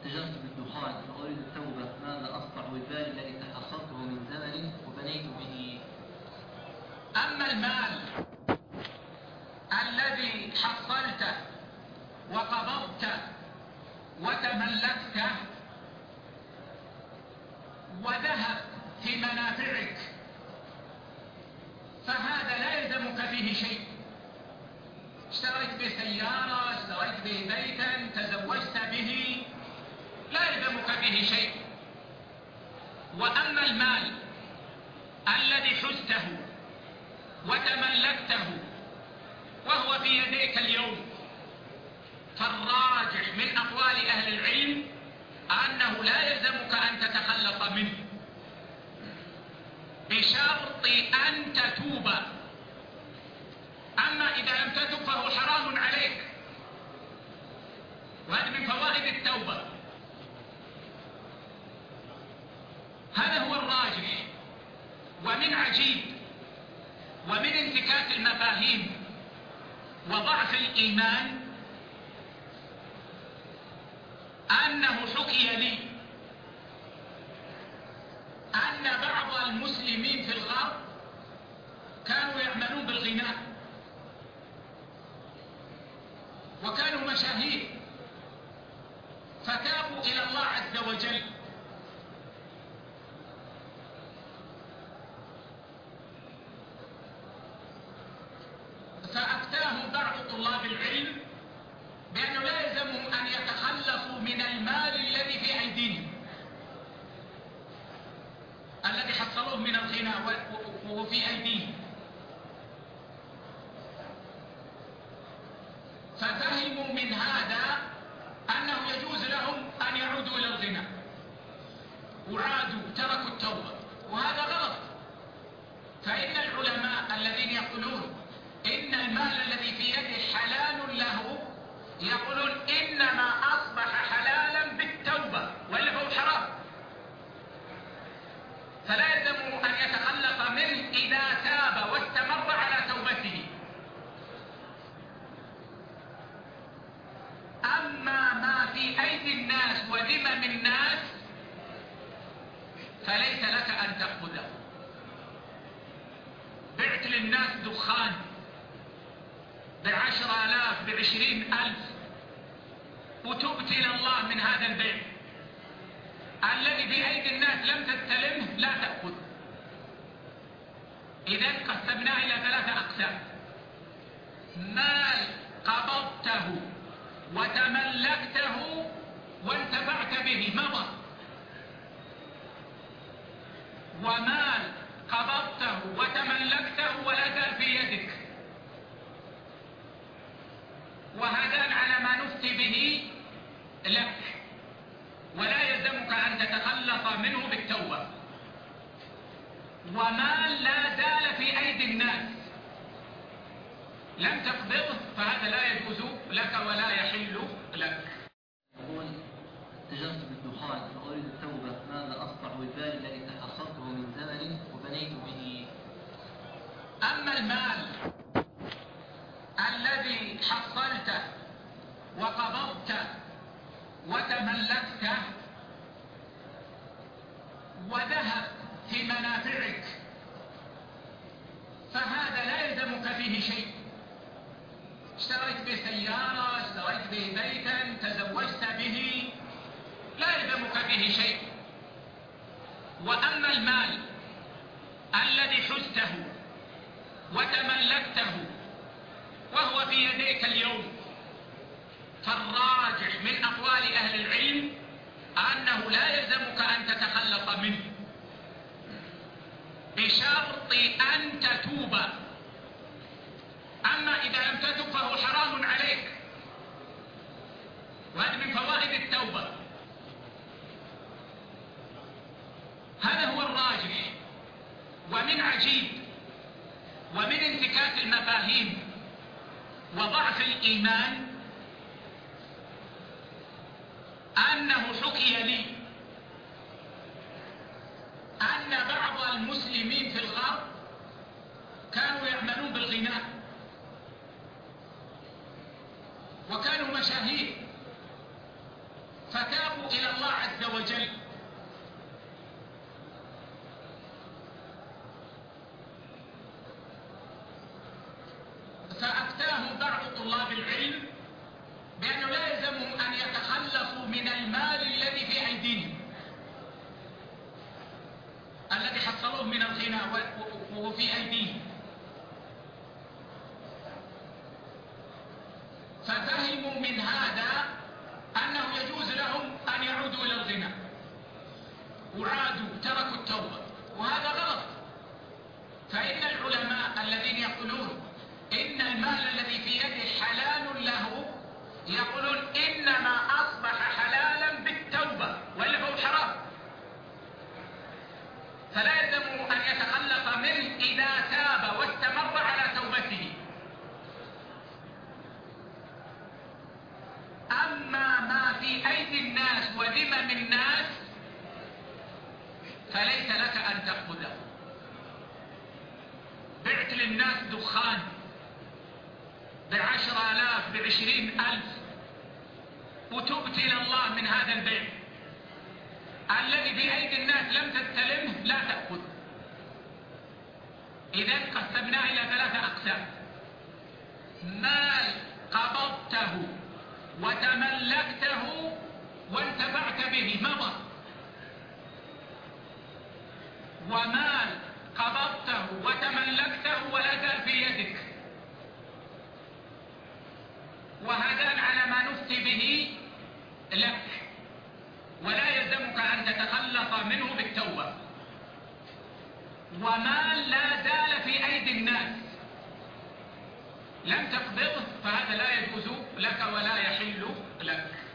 اتجرت بالدخان فأريد التوبة، ماذا أصنع بالمال الذي تحصلته من زمن وبنيت به؟ أما المال الذي حصلته وقبضته وتملكته وذهب في منافعك فهذا لا يلزمك فيه شيء. اشتريت به سيارة، اشتريت به بيتا، تزوجت به، لا يلزمك فيه شيء. وأما المال الذي حزته وتملكته وهو في يديك اليوم فالراجح من أقوال أهل العلم أنه لا يلزمك أن تتخلص منه بشرط أن تتوب. أما إذا لم تتب فهو حرام عليك، وهذا من فوائد التوبة. هذا هو الراجح. ومن عجيب ومن انتكاس المفاهيم وضعف الإيمان أنه حكي لي أن بعض المسلمين في الغرب كانوا يعملون بالغناء وكانوا مشاهير فتابوا إلى الله عز وجل. فأفتاهم بعض طلاب العلم بأنه لا يلزمهم أن يتخلصوا من المال الذي في أيديهم الذي حصلوه من الغناء وهو في أيديهم. ففهموا من هذا أنه يجوز لهم أن يعودوا إلى الغناء وعادوا تركوا التوبة، وهذا غلط. فإن العلماء الذين يقولون إن المال الذي في يده حلال له يقولون إنما أصبح حلالا بالتوبة، وإلا فهو حرام، فلا يلزمه أن يتخلص منه إذا تاب واستمر على توبته. أما ما في أيدي الناس وذمم الناس فليس لك أن تأخذه. بعت للناس دخان ب10,000 ب20,000 وتبت إلى الله من هذا البيع الذي بأيدي الناس لم تستلمه، لا تأخذ. إذا قسمناه إلى 3 أقسام: مال قبضته وتملكته وانتفعت به مضى، ومال قبضته وتملكته ولا زال في يدك، وهذان على ما نفتي به لك، ولا يلزمك أن تتخلص منه بالتوبة. ومال لا زال في أيدي الناس لم تقبضه فهذا لا يجوز لك ولا يحل لك. يقول اتجرت بالدخان فأريد التوبة، ماذا أصنع بالمال الذي تحصلته من زمن وبنيت به؟ أما المال الذي حصلته وقبضته وتملكته وذهب في منافعك فهذا لا يلزمك فيه شيء. اشتريت به سيارة، اشتريت به بيتا، تزوجت به، لا يلزمك فيه شيء. وأما المال الذي حزته وتملكته وهو في يديك اليوم فالراجح من أقوال أهل العلم أنه لا يلزمك أن تتخلص منه بشرط أن تتوب. أما إذا لم تتب فهو حرام عليك، وهذا من فوائد التوبة. هذا هو الراجح. ومن عجيب ومن انتكاس المفاهيم وضعف الإيمان أنه حكي لي أن بعض المسلمين في الغرب كانوا يعملون بالغناء وكانوا مشاهير فتابوا تابوا إلى الله عز وجل. فأفتاهم بعض طلاب العلم بأنه لا يلزمهم أن يتخلصوا من المال الذي في أيديهم الذي حصلوه من الغنى وهو في أيديهم. ففهموا من هذا أنه يجوز لهم أن يعودوا إلى الغنى، وعادوا تركوا التوبة، وهذا غلط. فإن العلماء الذين يقولون إن المال الذي في يده حلال له يقولون إنما أصبح حلالا بالتوبة، وإلا فهو حرام، فلا يلزمه أن يتخلص منه إذا تاب واستمر على توبته. أما ما في أيدي الناس وذمم الناس فليس لك أن تأخذه. بعت للناس دخان ب10,000 ب20,000 وتبت إلى الله من هذا البيع، الذي بأيدي الناس لم تستلمه لا تأخذ. إذا قسمناه إلى 3 أقسام: مال قبضته وتملكته وانتفعت به مضى، ومال قبضته وتملكته ولا زال في يدك، وهذان على ما نفتي به لك، ولا يلزمك أن تتخلص منه بالتوبة. ومال لا زال في أيدي الناس لم تقبضه فهذا لا يجوز لك ولا يحل لك.